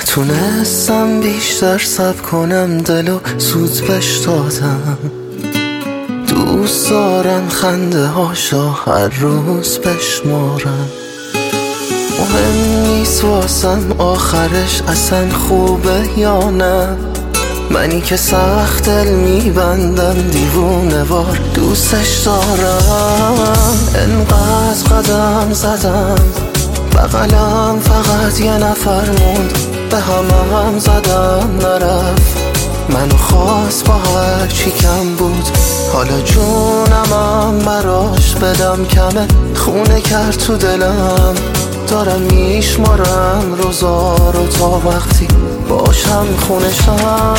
نتونستم بیشتر صبر کنم، دلو سوز بش دادم. دوست دارم خنده هاشو هر روز بشمارم. مهم نیست واسم آخرش اصلا خوبه یا نه، منی که سخت دل میبندم دیوونه وار دوستش دارم. انقدر قدم زدم بغلم فقط یه نفر موند، به همم زدم نرفت، منو خواست با هر چی کم بود. حالا جونمم براش بدم کمه، خونه کرد تو دلم. دارم میشمارم روزا رو تا وقتی باشم خونشم.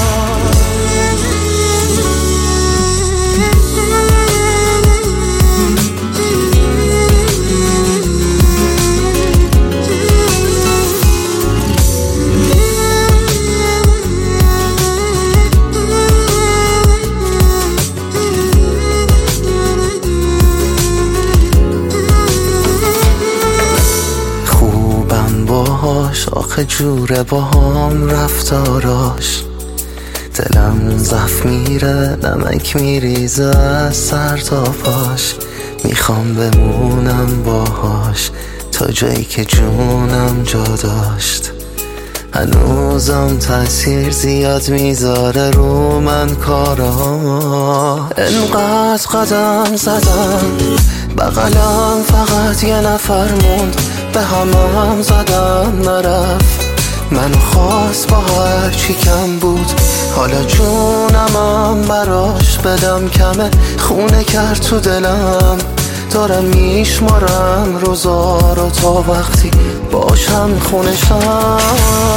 آخه جوره با هم رفتاراش، دلم زف میره نمک میریزه از سر تا پاش. میخوام بمونم باهاش تا جایی که جونم جا داشت. هنوزم تاثیر زیاد میذاره رو من کارا. انقدر قدم زدم بغلم فقط یه نفر موند، به همم زدم نرفت، منو خواست با هر چی کم بود. حالا جونمم براش بدم کمه، خونه کرد تو دلم. دارم میشمارم روزا رو تا وقتی باشم خونشم.